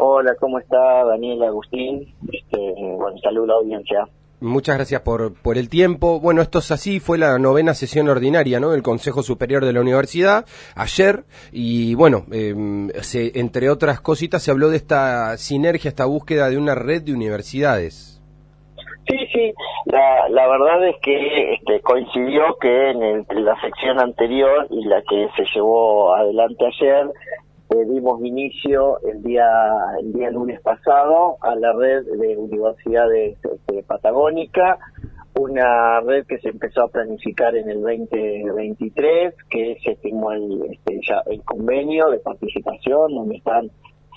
Hola, ¿cómo está Daniel, Agustín? Bueno, saludo a la audiencia. Muchas gracias por el tiempo. Bueno, esto es así, fue la 9ª sesión ordinaria, ¿no?, del Consejo Superior de la Universidad, ayer, y bueno, entre otras cositas se habló de esta sinergia, esta búsqueda de una red de universidades. Sí, la verdad es que coincidió que en la sección anterior y la que se llevó adelante ayer, dimos inicio el día lunes pasado a la red de universidades patagónica, una red que se empezó a planificar en el 2023, que se firmó ya el convenio de participación, donde están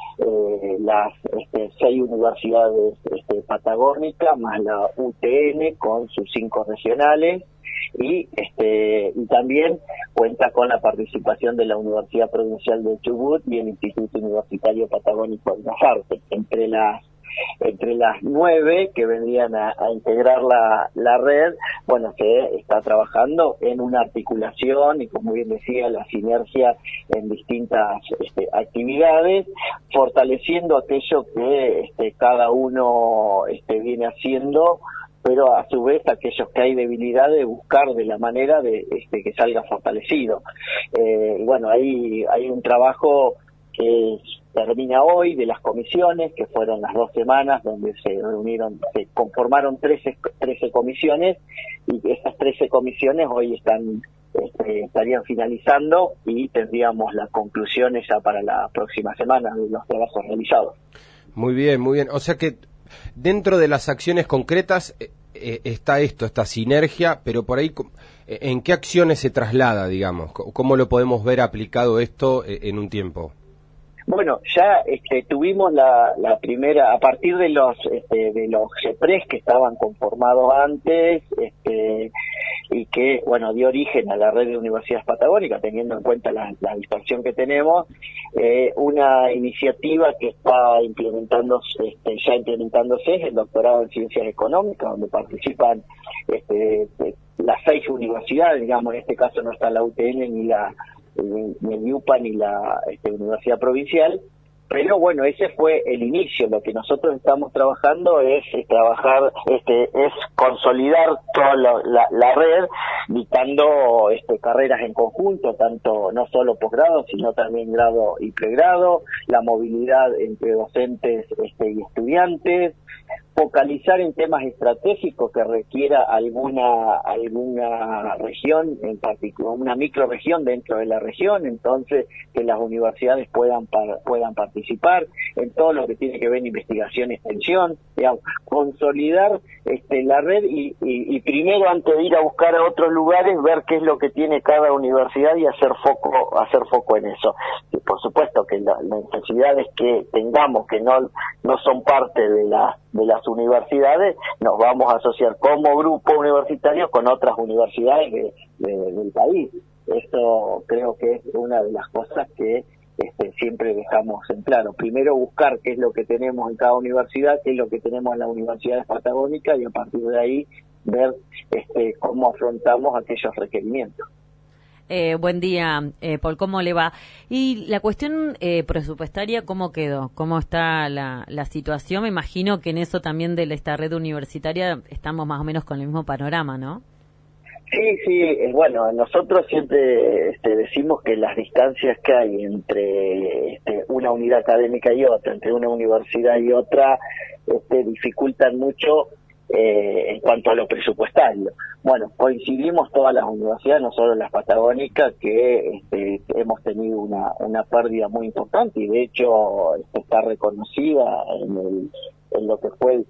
las 6 universidades patagónicas más la UTN con sus 5 regionales, y también cuenta con la participación de la Universidad Provincial de Chubut y el Instituto Universitario Patagónico de las Artes. Entre las 9 que vendrían a integrar la red, bueno, se está trabajando en una articulación y, como bien decía, la sinergia en distintas actividades, fortaleciendo aquello que cada uno viene haciendo, pero a su vez aquellos que hay debilidad de buscar de la manera de que salga fortalecido. Y bueno, hay un trabajo que termina hoy de las comisiones, que fueron las 2 semanas donde se conformaron 13 comisiones, y esas 13 comisiones hoy estarían finalizando y tendríamos las conclusiones ya para la próxima semana de los trabajos realizados. Muy bien, muy bien. O sea que dentro de las acciones concretas está esta sinergia, pero por ahí, ¿en qué acciones se traslada, digamos? ¿Cómo lo podemos ver aplicado esto en un tiempo? Bueno, ya tuvimos la primera, a partir de los CEPRES que estaban conformados antes, y que, bueno, dio origen a la red de universidades patagónicas, teniendo en cuenta la dispersión que tenemos, una iniciativa que está ya implementándose es el doctorado en Ciencias Económicas, donde participan las 6 universidades, digamos, en este caso no está la UTN ni el UPA ni la Universidad Provincial, pero bueno, ese fue el inicio. Lo que nosotros estamos trabajando es consolidar toda la red, dictando carreras en conjunto, tanto no solo posgrado, sino también grado y pregrado, la movilidad entre docentes y estudiantes, focalizar en temas estratégicos que requiera alguna región en particular, una microrregión dentro de la región, entonces que las universidades puedan participar en todo lo que tiene que ver investigación y extensión, digamos, consolidar la red y primero, antes de ir a buscar a otros lugares, ver qué es lo que tiene cada universidad y hacer foco en eso. Y por supuesto que las necesidades que tengamos que no son parte de las universidades, nos vamos a asociar como grupo universitario con otras universidades del país. Esto creo que es una de las cosas que siempre dejamos en claro. Primero, buscar qué es lo que tenemos en cada universidad, qué es lo que tenemos en las universidades patagónicas, y a partir de ahí ver cómo afrontamos aquellos requerimientos. Buen día, Paul, ¿cómo le va? Y la cuestión presupuestaria, ¿cómo quedó? ¿Cómo está la situación? Me imagino que en eso también de esta red universitaria estamos más o menos con el mismo panorama, ¿no? Sí, bueno, nosotros siempre decimos que las distancias que hay entre una unidad académica y otra, entre una universidad y otra, dificultan mucho en cuanto a lo presupuestario. Bueno, coincidimos todas las universidades, no solo las patagónicas, que hemos tenido una pérdida muy importante, y de hecho está reconocida en lo que fue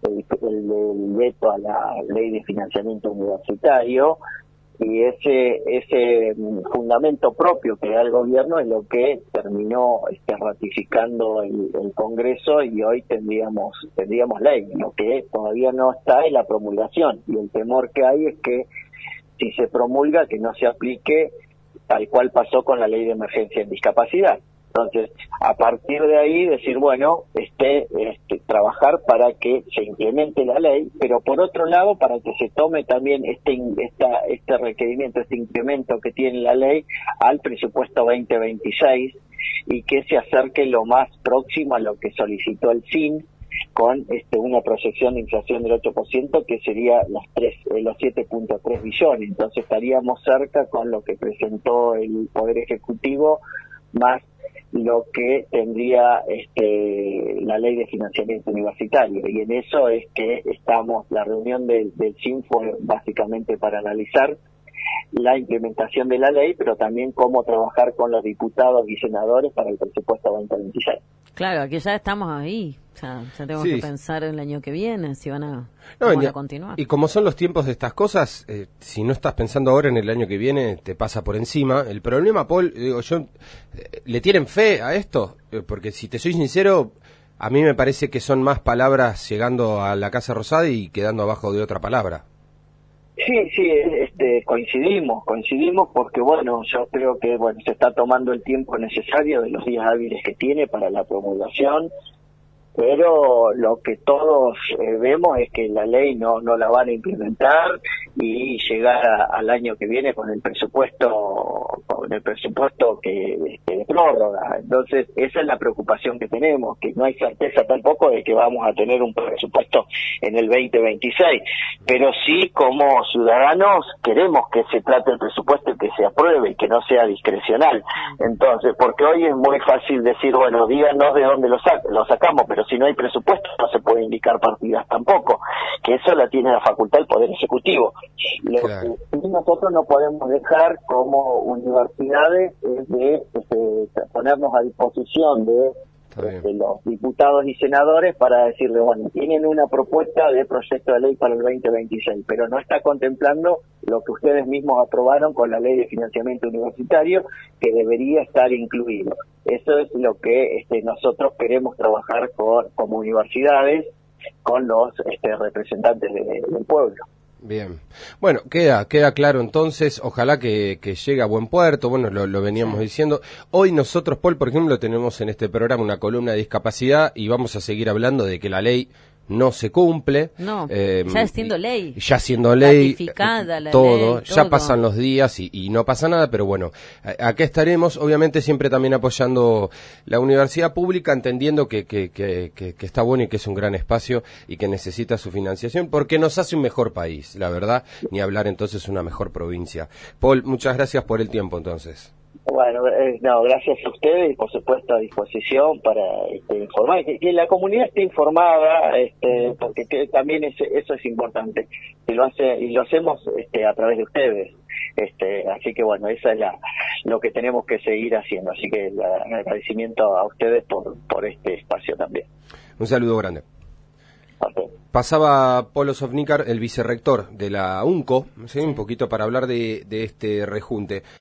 el veto a la ley de financiamiento universitario, y ese fundamento propio que da el gobierno es lo que terminó ratificando el Congreso, y hoy tendríamos ley. Lo que todavía no está es la promulgación, y el temor que hay es que si se promulga, que no se aplique tal cual pasó con la ley de emergencia en discapacidad. Entonces, a partir de ahí decir, bueno, trabajar para que se implemente la ley, pero por otro lado, para que se tome también este requerimiento, este incremento que tiene la ley al presupuesto 2026, y que se acerque lo más próximo a lo que solicitó el CIN, con una proyección de inflación del 8%, que sería los 7.3 billones. Entonces estaríamos cerca con lo que presentó el Poder Ejecutivo, más lo que tendría la Ley de Financiamiento Universitario. Y en eso es que estamos, la reunión del CIN fue básicamente para analizar la implementación de la ley, pero también cómo trabajar con los diputados y senadores para el presupuesto 2026. Claro, aquí ya estamos ahí, o sea, ya tenemos que pensar el año que viene, si van a, van a continuar. Y como son los tiempos de estas cosas, si no estás pensando ahora en el año que viene, te pasa por encima. El problema, Paul, digo yo, ¿le tienen fe a esto? Porque si te soy sincero, a mí me parece que son más palabras llegando a la Casa Rosada y quedando abajo de otra palabra. Sí, coincidimos porque yo creo que se está tomando el tiempo necesario de los días hábiles que tiene para la promulgación, pero lo que todos vemos es que la ley no la van a implementar y llegar al año que viene con el presupuesto que de prórroga. Entonces esa es la preocupación que tenemos, que no hay certeza tampoco de que vamos a tener un presupuesto en el 2026, pero sí, como ciudadanos queremos que se trate el presupuesto y que se apruebe y que no sea discrecional. Entonces, porque hoy es muy fácil decir, díganos de dónde lo sacamos, pero si no hay presupuesto no se puede indicar partidas tampoco, que eso la tiene la facultad del Poder Ejecutivo. Claro. Lo que nosotros no podemos dejar como universidades es de ponernos a disposición de los diputados y senadores para decirle, tienen una propuesta de proyecto de ley para el 2026, pero no está contemplando lo que ustedes mismos aprobaron con la Ley de Financiamiento Universitario, que debería estar incluido. Eso es lo que nosotros queremos trabajar como universidades con los representantes del pueblo. Bien. Bueno, queda claro entonces, ojalá que llegue a buen puerto, lo veníamos diciendo. Hoy nosotros, Paul, por ejemplo, tenemos en este programa una columna de discapacidad y vamos a seguir hablando de que la ley no se cumple. No, ya siendo ley. Ya siendo ley. Ratificada la todo, ley, ya pasan los días y no pasa nada, pero acá estaremos, obviamente siempre también apoyando la universidad pública, entendiendo que está bueno y que es un gran espacio y que necesita su financiación, porque nos hace un mejor país, la verdad, ni hablar entonces una mejor provincia. Paul, muchas gracias por el tiempo entonces. Gracias a ustedes y por supuesto a disposición para informar, que la comunidad esté informada, porque también eso es importante, y lo hacemos a través de ustedes, así que esa es lo que tenemos que seguir haciendo, así que el agradecimiento a ustedes por este espacio también. Un saludo grande. Okay. Pasaba Polo Sofnicar, el vicerrector de la UNCO, un poquito para hablar de este rejunte.